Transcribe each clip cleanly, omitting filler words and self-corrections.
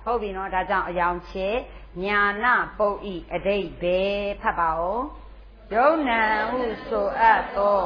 ဟုတ်ပြီနော်ဒါကြောင့်အယောင်ချေညာနာပုတ်ဤအတိတ်ပဲဖတ်ပါဦးယုံနံဟုဆိုအပ်သော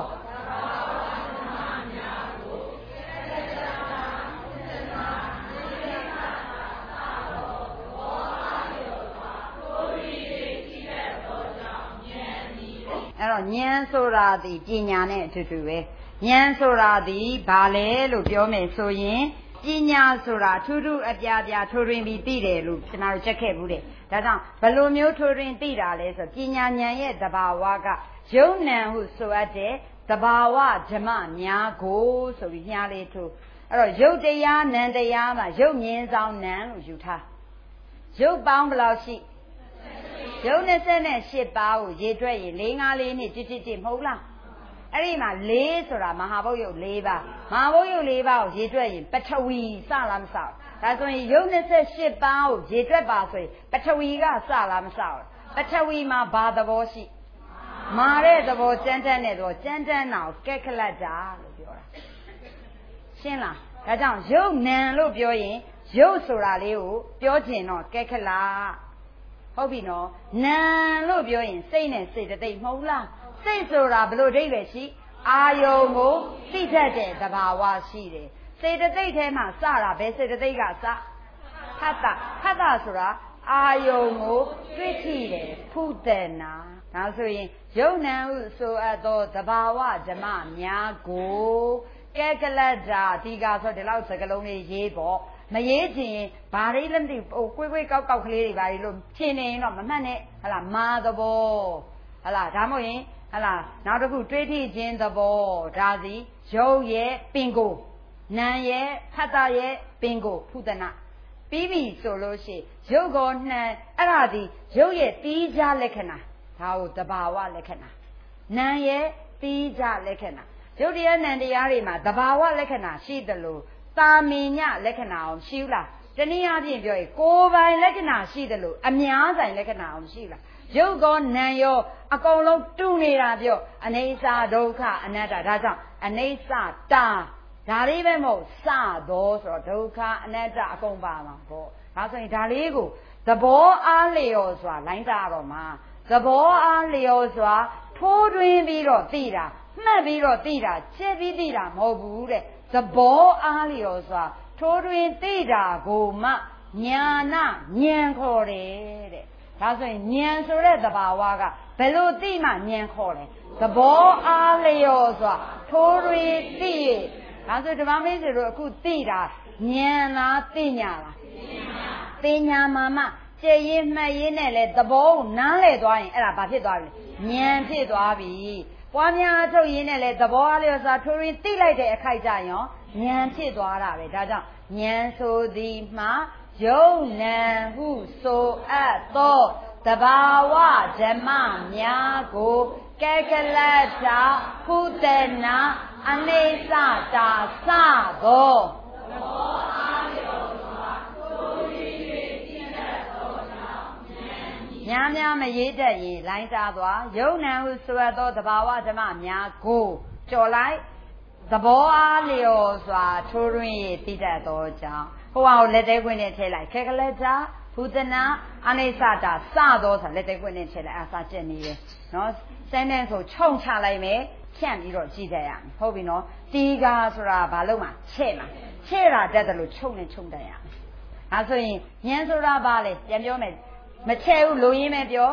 အဲ့တော့ဉာဏ်ဆိုတာဒီပညာနဲ့အတူတူပဲဉာဏ်ဆိုတာဒီဘာလဲလို့ပြောမယ်ဆိုရင်ပညာဆိုတာထူးထူးအပြားပြားထိုးထွင်းပြီးသိတယ်လို့ကျွန်တော်ချက်ခဲ့ဘူးတဲ့ဒါကြောင့်ဘယ်လိုမျိုးထိုးထွင်းသိတာလဲဆိုပညာဉာဏ်ရဲ့သဘာဝကယုံနံဟုဆိုအပ်တဲ့သဘာဝဓမ္မများကိုဆိုပြီးညားလေးထိုးအဲ့တော့ယုတ်တရားနံတရားမှာယုတ်မြင်ဆောင်နံလို့ယူထားယုတ်ပေါင်းဘယ်လောက်ရှိယုတ်28ပါးကိုရေတွက်ရင်4 5 4နှစ်တိမဟုတ်လားအဲ့ဒီမှာ4ဆိုတာမဟာဘုတ်ယုတ်4ပါးမဟာဘုတ်ယုတ်4ပါးကိုရေတွက်ရင်ပထဝီစလားမစဘူးဒါဆိုရင်ယုတ်28ပါးကိုရေတွက်ပါဆိုရင်ပထဝီကစလားမစဘူးပထဝီမှာဘာသဘောရှိမာတဲ့သဘောကြမ်းတမ်းတဲ့သဘောကြမ်းတမ်းတာကိုကက်ကလတ်တာလို့ပြောတာရှင်းလားဒါကြောင့်ယုတ်နံလို့ပြောရင်ယုတ်ဆိုတာလေးကိုပြောချင်တော့ကက်ကလတ်ဟုတ်ပြီနော်နံလို့ပြောရင်စိတ်နဲ့စေတသိက်မဟုတ်လားစိတ်ဆိုတာဘယ်လိုအဓိပ္ပာယ်ရှိအာယုံကိုသိတတ်တဲ့သဘာဝရှိတယ်စေတသိက်ထဲမှာစတာဘယ်စေတသိက်ကစဖတ်တာဆိုတာအာယုံကိုတွေ့ထိတယ်ဖုတနာဒါဆိုရင်ယုံနံဟုဆိုအပ်သောသဘာဝဓမ္မများကိုကက်ကလတ်တာဒီကဆိုဒီလောက်စကလုံးလေးရေးပေါ့မရေးချင်ဘာလေးလည်းမသိဟိုကွေးကောက်ကလေးတွေဘာလို့ရှင်းနေရင်တော့မမှတ်နဲ့ဟလာမာသဘောဟလာဒါမှမဟုတ်ရင်ဟလာနောက်တစ်ခုတွေးထိခြင်းသဘောဒါစီရုပ်ရဲ့ပင်ကိုနာမ်ရဲ့ဖတ်တာရဲ့ပင်ကိုဖုဒနာပြီးပြီဆိုလို့ရှိရုပ်ကောနှံအဲ့ဒါဒီရုပ်ရဲ့တီးခြားလက္ခဏာဒါကိုတဘာဝလက္ခဏာနာမ်ရဲ့တီးခြားလက္ခဏာရုပ်တရားနာမ်တရားတွေမှာတဘာဝလက္ခဏာရှိတယ်လို့တာမင်ညလက္ခဏာအောင်ရှိဘူးလားတနည်းအားဖြင့်ပြောရင်ကိုယ်ပိုင်လက္ခဏာရှိတယ်လို့အများဆိုင်လက္ခဏာအောင်ရှိလားရုပ်ကောနာမ်ရောအကုန်လုံးတူနေတာပြောအနိစ္စဒုက္ခအနတ္တဒါကြောင့်အနိစ္စတာဒါလေးပဲမဟုတ်စသောဆိုတော့ဒုက္ခအနတ္တအကုန်ပါမှာပေါ့ဒါဆိုရင်ဒါလေးကိုသဘောအားလျော်စွာလိုင်းတာတော့မှာသဘောအားလျော်စွာထိုးတွင်းပြီးတော့သိတာမှတ်ပြီးတော့သိတာချက်ပြီးသိတာမဟုတ်ဘူးတဲ့သဘောအားလျော်စွာထိုးတွင်သိတာကိုမှညာနာဉာဏ်ခေါ်တယ်တဲ့ဒါဆိုရင်ဉာဏ်ဆိုတဲ့သဘာဝကဘယ်လိုသိမှဉာဏ်ခေါ်လဲသဘောအားလျော်စွာထိုးတွင်သိရဒါဆိုဓမ္မမေးစီတို့အခုသိတာဉာဏ်လားသိညာလားသိညာမှာမှကြည်ရင်မှတ်ရင်နဲ့လေသဘောကိုနားလည်သွားရင်အဲ့ဒါဘာဖြစ်သွားပြီလဲဉာဏ်ဖြစ်သွားပြီပွားများထုတ်ရင်းနဲ့လေသဘောအားလျော်စွာထိုးရင်းသိလိုက်တဲ့အခိုက်ကြရောဉာဏ်ဖြစ်သွားတာပဲဒါကြောင့်ဉာဏ်ဆိုသည်မှာယုံနံဟုဆိုအပ်သောသဘာဝဓမ္မများကိုကက်ကလတ်တာဖုတနာအနိစ္စတာစသောသဘောအားလျော်စွာထိုးရင်းသိတတ်သောကြောင့်ဉာဏ်များမရေးတတ်ရင်လိုင်းစားသွားယုံနံဟုဆိုအပ်သောသဘာဝဓမ္မများကိုကြော်လိုက်သဘောအားလျော်စွာထိုးရင်းသိတတ်သောကြောင့်ဟိုအောင်လက်သေးခွင်းနဲ့ထည့်လိုက်ကက်ကလတာဘုဒနာအနိစ္စတာစသောဆိုလက်သေးခွင်းနဲ့ထည့်လိုက်အစာကျက်နေတယ်နော်စမ်းတဲ့ဆိုခြုံချလိုက်မယ်ဖြန့်ပြီးတော့ကြည့်တတ်ရမယ်ဟုတ်ပြီနော်တီးကားဆိုတာဘာလို့မှချဲ့မှာချဲ့တာတတ်တယ်လို့ခြုံနဲ့ခြုံတတ်ရမယ်ဒါဆိုရင်ဉာဏ်ဆိုတာဘာလဲပြန်ပြောမယ်မချဲ့ဘူးလိုရင်းပဲပြော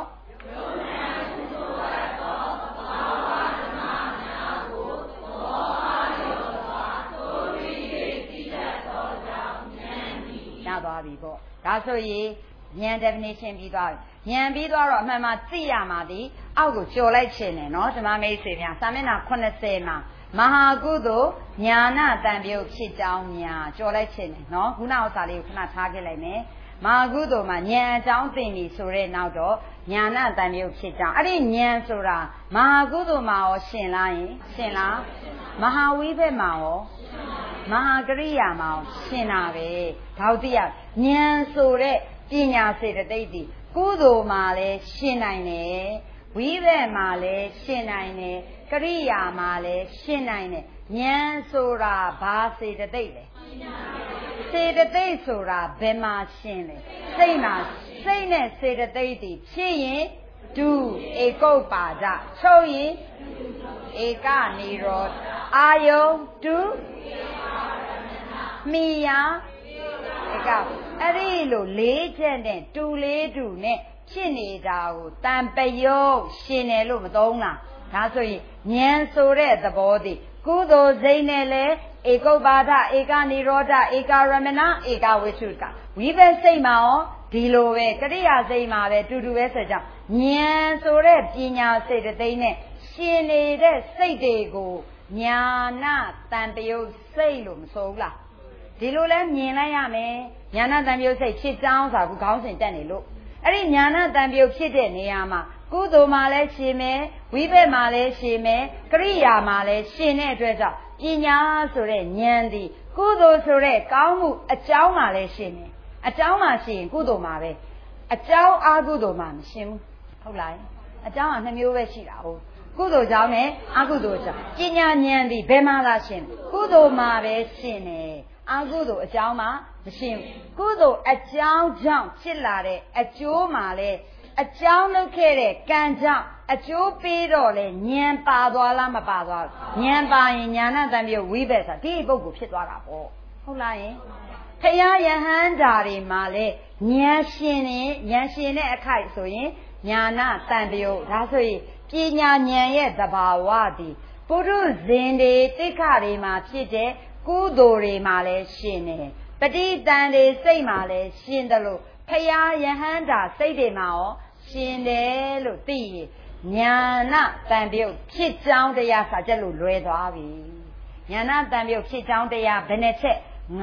သွားပြီပေါ့ဒါဆိုရင်ဉာဏ် definition ပြီးသွားပြီဉာဏ်ပြီးသွားတော့အမှန်မှသိရမှာဒီအောက်ကိုကျော်လိုက်ခြင်းနဲ့နော်ဓမ္မမိတ်ဆွေများစာမျက်နှာ80မှာမဟာကုသိုလ်ညာနာတန်ပြုတ်ဖြစ်ကြောင်းများကျော်လိုက်ခြင်းနဲ့နော်ခုနဥစ္စာလေးကိုခဏထားခဲ့လိုက်မယ်မဟာကုသိုလ်မှာဉာဏ်အကြောင်းသိပြီဆိုတဲ့နောက်တော့ညာနာတန်ပြုတ်ဖြစ်ကြောင်းအဲ့ဒီဉာဏ်ဆိုတာမဟာကုသိုလ်မှာရောရှင်လားယင်ရှင်လားမဟာဝိဘက်မှာရောမဟာကရိယာမှာရှင်တာပဲဒါသိရဉာဏ်ဆိုတဲ့ပညာစေတသိက်ဒီကုသိုလ်မှာလည်းရှင်နိုင်တယ်ဝိဘက်မှာလည်းရှင်နိုင်တယ်ကရိယာမှာလည်းရှင်နိုင်တယ်ဉာဏ်ဆိုတာဘာစေတသိက်လဲစေတသိက်ဆိုတာဘယ်မှာရှင်းလဲစိတ်မှာစိတ်နဲ့စေတသိက်တည်ဖြစ်ရင်ဒုဧကုပ္ပါဒချုပ်ရင်ဧကနေရောအာယုဒုမိယာဧကအဲ့ဒီလို၄ချက်နဲ့တူလေးတူနဲ့ဖြစ်နေတာကိုတန်ပယုတ်ရှင်တယ်လို့မသုံးလားဒါဆိုရင်ဉာဏ်ဆိုတဲ့သဘောတည်းကုသိုလ်စိတ်နဲ့လဲဧကုပ္ပါဒဧကနိရောဓဧကရမဏဧကဝိသုဒ္ဓဝိပဿစိတ်မှာရောဒီလိုပဲကရိယာစိတ်မှာပဲတူတူပဲဆိုကြဉာဏ်ဆိုတဲ့ပညာစိတ်သိနဲ့ရှင်နေတဲ့စိတ်တွေကိုညာနာတန်ပယုတ်စိတ်လို့မဆိုဘူးလားဒီလိုလဲမြင်လိုက်ရမယ်ညာနာတန်ပယုတ်စိတ်ဖြစ်ကြောင်းဆိုတာကခေါင်းစဉ်တက်နေလို့အဲ့ဒီညာနာတန်ပယုတ်ဖြစ်တဲ့နေရာမှာကုသိုလ်မှာလည်းရှင်မယ်ဝိပဿမှာလည်းရှင်မယ်ကရိယာမှာလည်းရှင်တဲ့အတွက်ကြောင့်ပညာဆိုတဲ့ဉာဏ်ဒီကုသိုလ်ဆိုတဲ့ကောင်းမှုအကြောင်းမှာလည်းရှင်တယ်အကြောင်းမှာရှင်ကုသိုလ်မှာပဲအကြောင်းအာကုသိုလ်မှာမရှင်ဘူးဟုတ်လားအကြောင်းက2မျိုးပဲရှိတာဟုတ်ကုသိုလ်ကြောင့်နဲ့အကုသိုလ်ကြောင့်ပညာဉာဏ်ဒီဘယ်မှာသာရှင်ကုသိုလ်မှာပဲရှင်တယ်အကုသိုလ်အကြောင်းမှာမရှင်ကုသိုလ်အကြောင်းကြောင့်ဖြစ်လာတဲ့အကျိုးမှာလည်းအကြောင်းလုပ်ခဲ့တဲ့ကံကြောင့်အကျိုးပေးတော့လေဉာဏ်ပါသွားလားမပါသွားဉာဏ်ပါရင်ဉာဏတန်ပြီးဝိပဿနာဒီပုဂ္ဂိုလ်ဖြစ်သွားတာပေါ့ဟုတ်လားယင်ဖရာယဟန္တာတွေမှာလေဉာဏ်ရှင်တဲ့အခိုက်ဆိုရင်ဉာဏတန်ပြီးဒါဆိုရင်ပညာဉာဏ်ရဲ့သဘာဝသည်ပုရုဇဉ်တွေတိခါတွေမှာဖြစ်တဲ့ကုသိုလ်တွေမှာလည်းရှင်တယ်ပဋိသန္ဓေစိတ်မှာလည်းရှင်တယ်လို့ဖရာယဟန္တာစိတ်တွေမှာရောရှင်တယ်လို့သိရင်ညာနာတန်ပြုတ်ဖြစ်ကြောင်းတရားစာချက်လို့လွဲသွားပြီညာနာတန်ပြုတ်ဖြစ်ကြောင်းတရားဘယ်နှချက်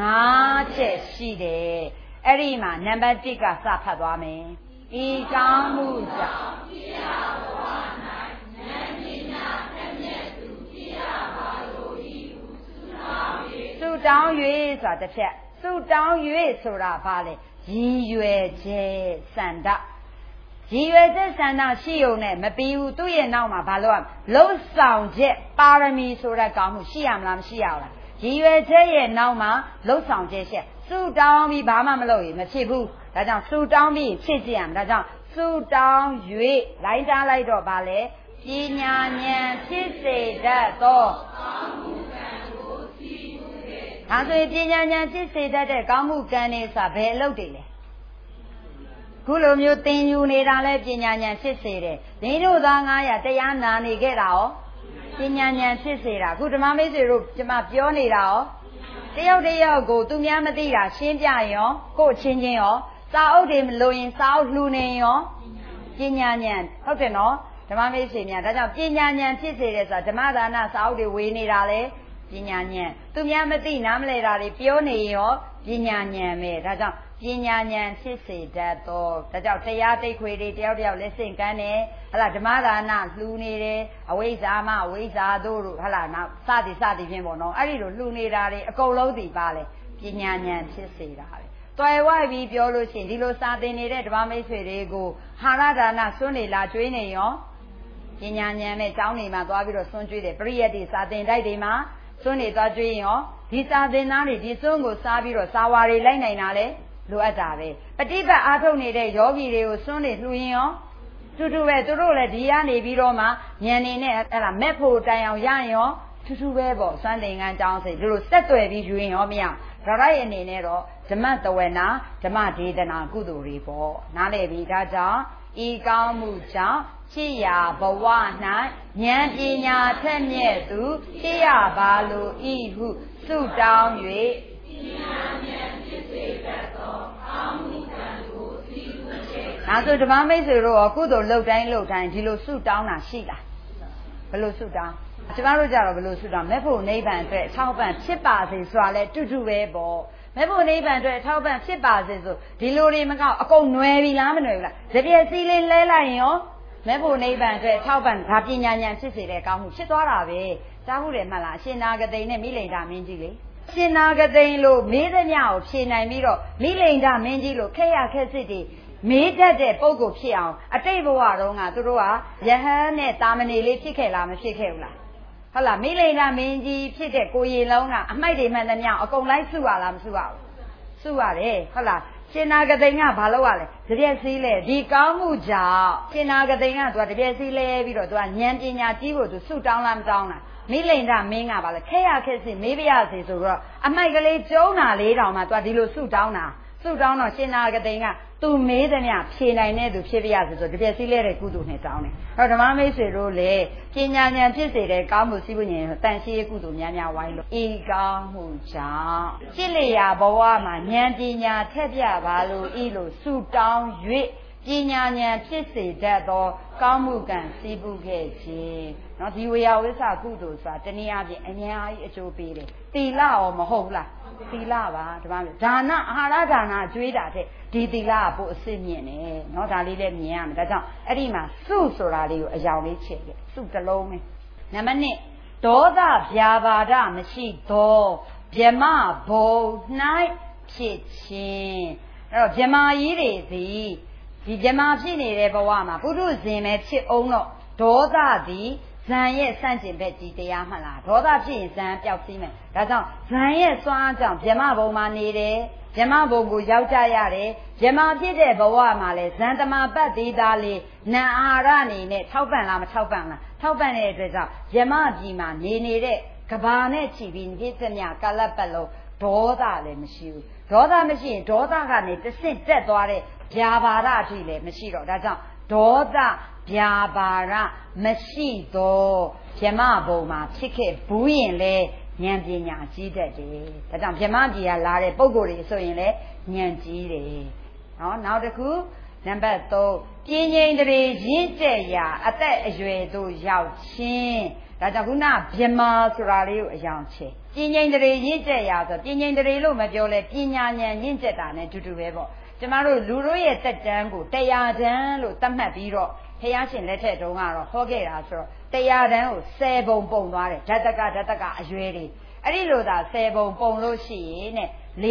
5ချက်ရှိတယ်အဲ့ဒီမှာနံပါတ်1ကစဖတ်သွားမယ်ဤကောင်းမှုကြောင့်ဖြစ်ရဘဝ၌ဉာဏ်ပညာတမျက်သူဖြစ်ရပါလို့ဤဟုဆုတောင်း၍ဆိုတာတစ်ချက်ဆုတောင်း၍ဆိုတာဘာလဲရည်ရွယ်ချက်စန္ဒရည်ရွယ်ချက်ဆန္ဒရှိုံနဲ့မပြီးဘူးသူ့ရဲ့နောက်မှာဘာလို့လှုပ်ဆောင်ချက်ပါရမီဆိုတဲ့ကောင်းမှုရှိရမလားမရှိရဘူးလားရည်ရွယ်ချက်ရဲ့နောက်မှာလှုပ်ဆောင်ချက်ရှက်စုတောင်းပြီးဘာမှမလုပ်ရင်မဖြစ်ဘူးဒါကြောင့်စုတောင်းပြီးဖြစ်ကြရမယ်ဒါကြောင့်စုတောင်း၍လိုင်းတားလိုက်တော့ဗာလဲပညာဉာဏ်ဖြစ်စေတတ်သောကောင်းမှုကံကိုစီမှုတဲ့ဒါဆိုရင်ပညာဉာဏ်ဖြစ်စေတတ်တဲ့ကောင်းမှုကံတွေဆိုတာဘယ်အလုပ်တွေလဲခုလိုမျိုးသင်ယူနေတာလဲပညာဉာဏ်ဖြစ်စေတယ်ဒီတို့သား900တရားနာနေခဲ့တာရောပညာဉာဏ်ဖြစ်စေတာခုဓမ္မမိတ်ဆွေတို့ကျွန်မပြောနေတာရောတယောက်တယောက်ကိုသူများမသိတာရှင်းပြရောကို့ချင်းချင်းရောစာအုပ်တွေမလို့ရင်စာအုပ်လှူနေရောပညာဉာဏ်ဟုတ်တယ်နော်ဓမ္မမိတ်ဆွေများဒါကြောင့်ပညာဉာဏ်ဖြစ်စေတယ်ဆိုတာဓမ္မဒါနစာအုပ်တွေဝေနေတာလဲပညာဉာဏ်သူများမသိနားမလဲတာတွေပြောနေရောပညာဉာဏ်ပဲဒါကြောင့်ပညာဉာဏ်ဖြစ်စေတတ်သောဒါကြောင့်တရားတိတ်ခွေတွေတယောက်တယောက်လက်ဆင့်ကမ်းတယ်ဟလာဓမ္မဒါနလှူနေတယ်အဝိဇ္ဇာမအဝိဇ္ဇာတို့ဟလာနောက်စသည်ဖြင့်ပေါ့နော်အဲ့ဒီလိုလှူနေတာတွေအကုန်လုံးဒီပါလေပညာဉာဏ်ဖြစ်စေတာပဲတွယ်ဝိုက်ပြီးပြောလို့ရှိရင်ဒီလိုစာသင်နေတဲ့ဓမ္မမိတ်ဆွေတွေကိုဟာရဒါနစွန့်နေလာကျွေးနေရောပညာဉာဏ်နဲ့ကျောင်းနေမှာသွားပြီးတော့စွန့်ကျွေးတယ်ပရိယတ်တွေစာသင်တိုက်တွေမှာစွန့်နေသွားကျွေးရင်ရောဒီစာသင်သားတွေဒီစွန့်ကိုစားပြီးတော့စာဝါတွေလိုက်နိုင်တာလေလိုအပ်တာပဲပฏิပတ်အားထုတ်နေတဲ့ယောဂီတွေကိုစွန့်နေလှူရင်ရောတူတူပဲသူတို့လည်းဒီကနေပြီးတော့မှဉာဏ်နေနဲ့အဲ့ဒါမက်ဖို့တိုင်အောင်ရရင်ရောတူတူပဲပေါ့စွမ်းသင်္ကန်းကျောင်းစိဒီလိုဆက်သွယ်ပြီးယူရင်ရောမရဒါရိုက်အနေနဲ့တော့ဓမ္မတဝနာဓမ္မဒေသနာကုသိုလ်တွေပေါ့နားလည်ပြီးဒါကြောင့်ဤကောင်းမှုကြောင့်ဖြစ်ရာဘဝ၌ဉာဏ်ပညာထက်မြက်သူဖြစ်ရပါလို့ဤဟုဆုတောင်း၍ပညာဉာဏ်ဖြစ်စေတတ်သောကောင်းမှုကံကိုစီးပူးခြင်းဒါဆိုဓမ္မမိတ်ဆွေတို့ရောကုသိုလ်လှုပ်တိုင်းဒီလိုဆုတောင်းတာရှိလားဘယ်လိုဆုတောင်းကျမတို့ကြတော့ဘယ်လိုဆုတောင်းမဲ့ဖို့နိဗ္ဗာန်အတွက်ထောက်ပံ့ဖြစ်ပါစေဆိုတာလဲတူတူပဲပေါ့မဲ့ဖို့နိဗ္ဗာန်အတွက်ထောက်ပံ့ဖြစ်ပါစေဆိုဒီလိုတွေမကောက်အကုန်နွယ်ပြီလားမနွယ်ဘူးလားတပြည့်စီးလေးလဲလိုက်ရင်ရောမဲ့ဖို့နိဗ္ဗာန်အတွက်ထောက်ပံ့ဒါပညာဉာဏ်ဖြစ်စေတဲ့ကောင်းမှုဖြစ်သွားတာပဲကြားမှုတယ်မှတ်လားအရှင်နာဂတိန်နဲ့မိလိန်ဒမင်းကြီးလေရှင်နာဂတိန်လို့မေးသမျှကိုဖြေနိုင်ပြီးတော့မိလိန်ဒမင်းကြီးလို့ခက်ရခက်စစ်တွေမေးတတ်တဲ့ပုံကိုဖြစ်အောင်အတိတ်ဘဝတုန်းကသူတို့ကယဟန်နဲ့တာမဏေလေးဖြစ်ခဲ့လားမဖြစ်ခဲ့ဘူးလားဟုတ်လားမိလိန်ဒမင်းကြီးဖြစ်တဲ့ကိုရီလုံးကအမိုက်တွေမှန်သမျှအကုန်လိုက်စုရလားမစုရဘူးစုရတယ်ဟုတ်လားရှင်နာကတိန်ကဘာလုပ်ရလဲတပြက်စီးလဲဒီကောင်းမှုကြောင့်ရှင်နာကတိန်ကသူကတပြက်စီးလဲပြီးတော့သူကဉာဏ်ပညာကြီးဖို့သူစုတောင်းလားမတောင်းလားမိလိန်ကမင်းကပါလေခဲရခက်စီမေးပြရစီဆိုတော့အမိုက်ကလေးကျုံးတာလေးတောင်မှသူကဒီလိုစုတောင်းတာစုတောင်းတော့ရှင်နာကတိန်ကသူမေးသည်မြဖြေနိုင်တဲ့သူဖြစ်ပြရစီဆိုတပြက်စီးလဲတဲ့ကုသိုလ်နဲ့တောင်းတယ်အဲ့တော့ဓမ္မမိတ်ဆွေတို့လေပညာဉာဏ်ဖြစ်စေတဲ့ကောင်းမှုစည်းဝဉ္ဉဉ်တန်ရှင်းကုသိုလ်များများဝိုင်းလို့ဤကောင်းမှုကြောင့်ရှစ်လျာဘဝမှာဉာဏ်ပညာထက်ပြပါလို့ဤလို့စုတောင်း၍ပညာဉာဏ်ဖြစ်စေတတ်သောကောင်းမှုကံစည်းပူးခဲ့ခြင်းနော်ဒီဝေယဝိသကုသိုလ်ဆိုတာတနည်းအားဖြင့်အများကြီးအကျိုးပေးတယ်သီလရောမဟုတ်လားသီလပါဓမ္မမျိုးဒါနအာဟာရဒါနကျွေးတာတဲ့ဒီသီလကပို့အစစ်မြင့်တယ်နော်ဒါလေးလည်းမြင်ရမယ်ဒါကြောင့်အဲ့ဒီမှာစုဆိုတာလေးကိုအယောင်လေးချက်ခဲ့စုတစ်လုံးပဲနံပါတ်1ဒေါသဗျာပါဒမရှိသောဗြမဘုံ၌ဖြစ်ခြင်းအဲ့တော့ဗြမာကြီးတွေသည်ဒီဗြမာဖြစ်နေတဲ့ဘဝမှာပုထုဇဉ်ပဲဖြစ်အောင်တော့ဒေါသသည်ဇံရဲ့စန့်ကျင်ဘက်ကြီးတရားမှလားဒေါသဖြစ်ရင်ဇံပျောက်စီးမယ်ဒါကြောင့်ဇံရဲ့စွမ်းကြောင့်ဗြမဘုံမှာနေတယ်ဗြမဘုံကိုရောက်ကြရတယ်ဗြမဖြစ်တဲ့ဘဝမှာလဲဇံတမပတ်သေးသားလေးနံအာဟာရအနေနဲ့ထောက်ပံ့လားမထောက်ပံ့လားထောက်ပံ့တဲ့အတွက်ကြောင့်ဗြမပြည်မှာနေနေတဲ့ကဘာနဲ့ချီပြီးပြည့်စမြကာလပတ်လုံးဒေါသလည်းမရှိဘူးဒေါသမရှိရင်ဒေါသကနေတဆင့်တက်သွားတဲ့ဗျာပါဒအထိလည်းမရှိတော့ဒါကြောင့်ဒေါသဗျာပါဒမရှိသောဗြမဘုံမှာဖြစ်ခဲ့ဘူးရင်လေဉာဏ်ပညာကြီးတတ်တယ်ဒါကြောင့်ဗြမပြည်ကလာတဲ့ပုံကိုယ်တွေဆိုရင်လေဉာဏ်ကြီးတယ်နော်နောက်တစ်ခုနံပါတ်3ပြင်းငိမ့်တွေရင့်ကျက်ရာအသက်အရွယ်သို့ရောက်ခြင်းဒါကြောင့်ခုနဗြမဆိုတာလေးကိုအယောင်ချေပြင်းငိမ့်တွေရင့်ကျက်ရာဆိုပြင်းငိမ့်တွေလို့မပြောလဲပညာဉာဏ်ရင့်ကျက်တာနဲ့တူတူပဲပေါ့ကျမတို့လူတို့ရဲ့တက်တန်းကိုတရားတန်းလို့သတ်မှတ်ပြီးတော့ဘုရားရှင်လက်ထက်တုန်းကတော့ဟောခဲ့တာဆိုတော့တရားတန်းကို10ပုံပုံသွားတယ်ဓာတကအရွယ်တွေအဲ့ဒီလိုသာ10ပုံပုံလို့ရှိရင်နဲ့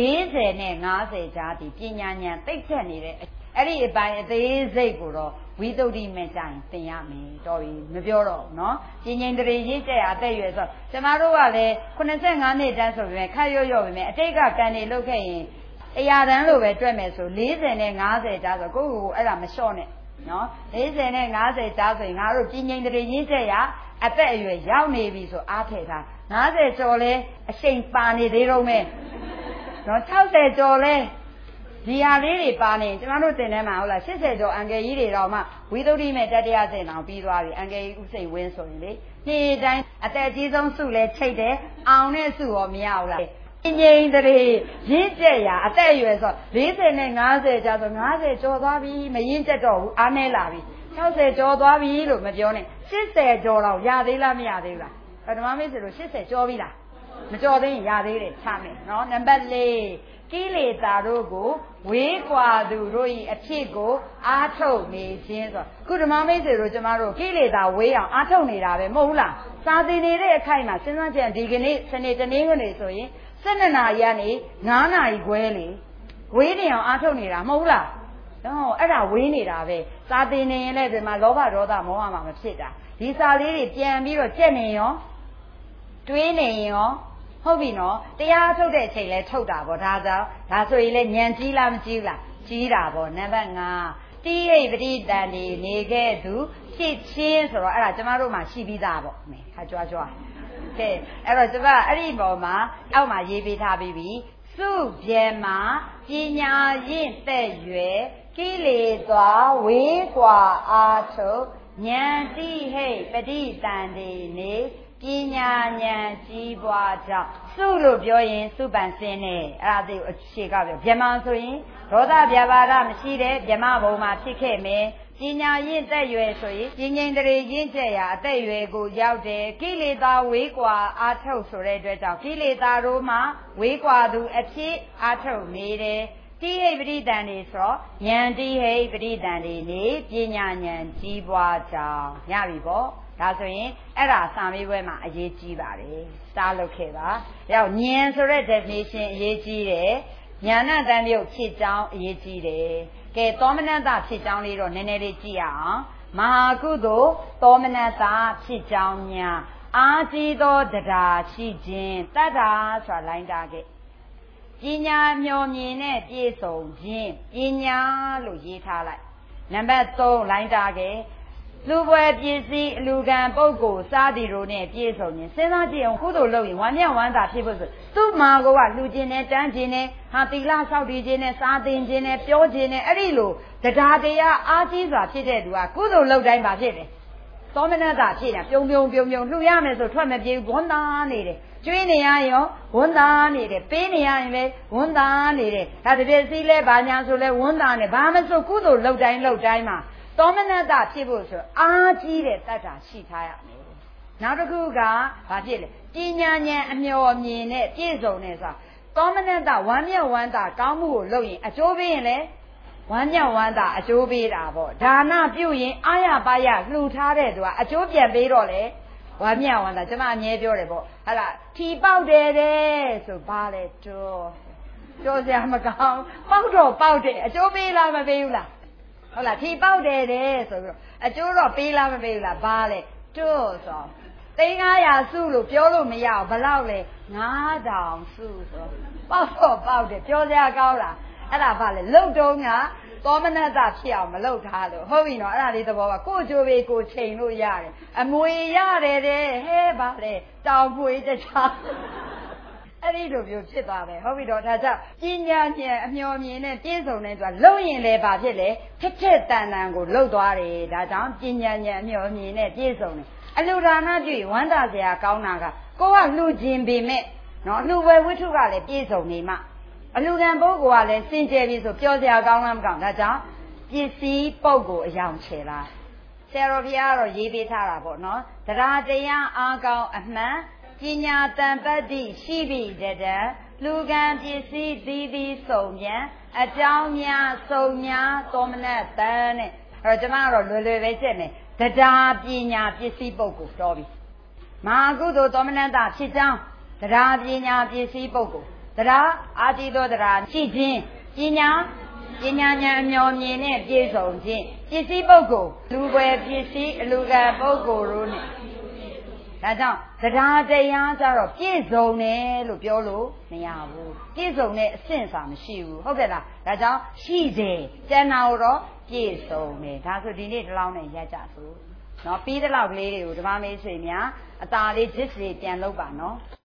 40နဲ့50ကြားဒီပညာဉာဏ်သိပ်ထက်နေတဲ့အဲ့ဒီအပိုင်းအသေးစိတ်ကိုတော့ဝိသုဒ္ဓိမဲ့ကြရင်သင်ရမယ်တော်ပြီမပြောတော့ဘူးနော်ပြင်းငိမ့်တရေရင့်ကျက်အသက်ရွယ်ဆိုကျမတို့ကလည်း85နှစ်တန်းဆိုပေမဲ့ခက်ရွ့ပဲအတိတ်ကကံတွေလုပ်ခဲ့ရင်တရားတန်းလိုပဲတွက်မယ်ဆို40နဲ့50ကြားဆိုကိုယ့်ကိုယ်အဲ့ဒါမလျှော့နဲ့နော်40နဲ့50ကြားဆိုရင်ငါတို့ပြင်းငိမ့်တရေရင့်ကျက်ရအသက်အရွယ်ရောက်နေပြီဆိုအားထည့်ထား50ကျော်လဲအချိန်ပါနေသေးတော့မယ်နော်60ကျော်လဲဒီဟာလေးတွေပါနေကျမတို့တင်ထဲမှာဟုတ်လား80ကျော်အန်ကယ်ကြီးတွေတော့မှဝိသုဒ္ဓိမဲ့တတိယစင်အောင်ပြီးသွားပြီအန်ကယ်ကြီးဥစိတ်ဝင်းဆိုရင်လေနေ့တိုင်းအသက်ကြီးဆုံးစုလဲချိတ်တယ်အောင်တဲ့စုရောမရဘူးလားငိမ့်တရေရင့်ကျက်ရာအသက်အရွယ်ဆို40နဲ့50ကြာဆို50ကျော်သွားပြီမရင့်ကျက်တော့ဘူးအားနေလာပြီ60ကျော်သွားပြီလို့မပြောနဲ့80ကျော်တော့ရသေးလားမရသေးဘူးလားဓမ္မမိတ်ဆွေတို့80ကျော်ပြီလားမကျော်သေးရင်ရသေးတယ်ချမယ်နော်နံပါတ်4ကိလေသာတို့ကိုဝေးကွာသူတို့၏အဖြစ်ကိုအားထုတ်နေခြင်းဆိုခုဓမ္မမိတ်ဆွေတို့ကျမတို့ကိလေသာဝေးအောင်အားထုတ်နေတာပဲမဟုတ်ဘူးလားစာသင်နေတဲ့အခိုက်မှာစဉ်းစားကြည့်ဒီကနေ့စနေတနင်္ဂနွေဆိုရင်12နာရီကနေ9နာရီခွဲလေဝေးနေအောင်အားထုတ်နေတာမဟုတ်ဘူးလားတော့အဲ့ဒါဝေးနေတာပဲစာသင်နေရင်လည်းဒီမှာလောဘဒေါသမောဟမှာမဖြစ်တာဒီစာလေးတွေပြန်ပြီးတော့ကြက်နေရောတွေးနေရောဟုတ်ပြီနော်တရားထုတ်တဲ့အချိန်လဲထုတ်တာပေါ့ဒါဆိုရင်လဲဉာဏ်ကြီးလားမကြီးဘူးလားကြီးတာပေါ့နံပါတ်5တိဟိပတိတန်ဒီနေခဲ့သူဖြစ်ချင်းဆိုတော့အဲ့ဒါကျမတို့မှာရှိပြီးသားပေါ့မယ်ခါကြွားကဲအဲ့တော့ကျမအဲ့ဒီပေါ်မှာအောက်မှာရေးပေးထားပြီးပြီစုပြေမှာပညာရင့်သက်ရွယ်ကိလေသာဝေးကွာအားထုတ်ဉာဏ်တိဟိပတိတန်ဒီနေပညာဉာဏ်ကြီးပွားကြောင့်စုလို့ပြောရင်စုပန်စင်းနဲ့အဲ့ဒါသိကိုအခြေကပြောဗြဟ္မာဆိုရင်ဒေါသဗျာပါဒမရှိတဲ့ဗြဟ္မာဘုံမှာဖြစ်ခဲ့မယ်ပညာရင့်သက်ရွယ်ဆိုရင်ပြင်းငိမ့်တရေရင့်ကျက်ရာအသက်ရွယ်ကိုရောက်တယ်ကိလေသာဝေးကွာအားထုတ်ဆိုတဲ့အတွက်ကြောင့်ကိလေသာတို့မှာဝေးကွာသူအဖြစ်အားထုတ်နေတယ်တိဟိပရိတန်နေဆိုတော့ဉာဏ်တိဟိပရိတန်နေနေပညာဉာဏ်ကြီးပွားကြောင်းရပြီပေါ့ဒါဆိုရင်အဲ့ဒါစာမေးပွဲမှာအရေးကြီးပါတယ်စတားလုပ်ခဲ့ပါရောက်ဉာဏ်ဆိုတဲ့ definition အရေးကြီးတယ်ဉာဏတန်ပြုတ်ဖြစ်ကြောင်းအရေးကြီးတယ်ကဲသောမနတဖြစ်ကြောင်းလေးတော့နည်းနည်းလေးကြည့်ရအောင်မဟာကုသိုလ်သောမနတဖြစ်ကြောင်းများအာကြီးသောတရားရှိခြင်းတတ္ထာဆိုတာလိုင်းတာခဲ့ပညာမျှော်မြင်တဲ့ပြည့်စုံခြင်းပညာလို့ရေးထားလိုက်နံပါတ်3လိုင်းတာခဲ့လူပွဲပစ္စည်းအလူကံပုဂ္ဂိုလ်စားသည်တို့နဲ့ပြည့်စုံခြင်းစဉ်းစားကြည့်အောင်ကုသိုလ်လုပ်ရင်ဝမ်းမြောက်ဝမ်းသာဖြစ်ဖို့ဆိုသူ့မှာကလူကျင်နဲ့တန်းကျင်နဲ့ဟာတိလဆောက်တည်ခြင်းနဲ့စားသင်ခြင်းနဲ့ပြောခြင်းနဲ့အဲ့ဒီလိုတရားတရားအားကြီးစွာဖြစ်တဲ့သူကကုသိုလ်လုပ်တိုင်းပါဖြစ်တယ်သောမနတာဖြစ်နေပြုံလှူရမယ်ဆိုထွက်မပြေဘူးဝန်သားနေတယ်ကျွေးနေရရောဝန်သားနေတယ်ပေးနေရရင်လည်းဝန်သားနေတယ်ဒါတပြည့်စည်းလဲဘာညာဆိုလဲဝန်သားနေဘာမဆိုကုသိုလ်လုပ်တိုင်းမှာသောမနတာဖြစ်ဖို့ဆိုအားကြီးတဲ့တတ်တာရှိထားရမယ်နောက်တစ်ခုကဘာဖြစ်လဲပညာဉာဏ်အမျှော်မြင်နဲ့ပြည့်စုံတဲ့ဆိုသောမနတာဝမ်းမြောက်ဝမ်းသာကောင်းမှုကိုလုပ်ရင်အကျိုးပေးရင်လည်းဝမ်းမြောက်ဝမ်းသာအကျိုးပေးတာပေါ့ဒါနပြုရင်အာရပါရလှူထားတဲ့သူကအကျိုးပြန်ပေးတော့လေဝမ်းမြောက်ဝမ်းသာကျမအမြဲပြောတယ်ပေါ့ဟဲ့လားထီပေါက်တယ်တဲ့ဆိုဘာလဲပြောစရာမကောင်းပေါက်တော့ပေါက်တယ်အကျိုးပေးလားမပေးဘူးလားဟုတ်လားထီပေါက်တယ်တဲ့ဆိုပြီးတော့အကျိုးတော့ပေးလားမပေးဘူးလားဘာလဲဆို300စုလို့ပြောလို့မရဘူးဘလောက်လဲ9000စုဆိုပေါက်တော့ပေါက်တယ်ပြောစရာကောင်းလားအဲ့ဒါဘာလဲလှုပ်တုံးကသောမနတာဖြစ်အောင်မလှုပ်ထားလို့ဟုတ်ပြီနော်အဲ့ဒါလေးသဘောပါကိုကြိုးပေးကိုချိန်လို့ရတယ်အမွေရတယ်တဲ့ဟဲဘာလဲတောင်ပွေတခြားအဲ့ဒီလိုမျိုးဖြစ်သွားတယ်ဟုတ်ပြီတော့ဒါကြောင့်ပညာဉာဏ်အမျှော်မြင်နဲ့ပြည့်စုံတဲ့သူကလှုပ်ရင်လည်းဘာဖြစ်လဲထက်ထက်တန်တန်ကိုလှုပ်သွားတယ်ဒါကြောင့်ပညာဉာဏ်အမျှော်မြင်နဲ့ပြည့်စုံတယ်အလှူဒါနပြုဝမ်းသာစရာကောင်းတာကကိုကလှူခြင်းပေမဲ့နော်လှူဝဲဝိထုကလည်းပြည့်စုံနေမှအလူကံပုဂ္ဂိုလ်ကလည်းစင်ကြယ်ပြီဆိုပြောစရာကောင်းလားမကောင်းဒါကြောင့်ပစ္စည်းပုဂ္ဂိုလ်အယောင်ချေလားဆရာတော်ဘုရားကတော့ရေးပေးထားတာပေါ့နော်တရားတရားအားကောင်းအမှန်ပညာတန်ပတ္တိရှိပြီတည်းလူကံပစ္စည်းသီးသီးစုံပြန်အကြောင်းများစုံများသောမနတန်နဲ့အဲ့တော့ကျမကတော့လွယ်လွယ်ပဲချက်မယ်တရားပညာပစ္စည်းပုဂ္ဂိုလ်တော်ပြီမဟာကုသိုလ်သောမနတဖြစ်ကြောင်းတရားပညာပစ္စည်းပုဂ္ဂိုလ်တရားအာတိသောတရားရှိခြင်းပညာဉာဏ်အမျှော်မြင်နဲ့ပြည့်စုံခြင်းပစ္စည်းပုဂ္ဂိုလ်လူွယ်ပစ္စည်းအလူကပုဂ္ဂိုလ်တို့နဲ့ဒါကြောင့်တရားတရားကြတော့ပြည့်စုံတယ်လို့ပြောလို့မရဘူးပြည့်စုံတဲ့အဆင့်စာမရှိဘူးဟုတ်ကဲ့လားဒါကြောင့်ရှိတယ်ကျန်တာတော့ပြည့်စုံတယ်ဒါဆိုဒီနေ့ဒီလောက်နဲ့ရက်ကြစို့နော်ပြီးတဲ့လောက်ကလေးတွေကိုဓမ္မမေးဆွေများအตาလေးဂျစ်စီပြန်လုပ်ပါနော်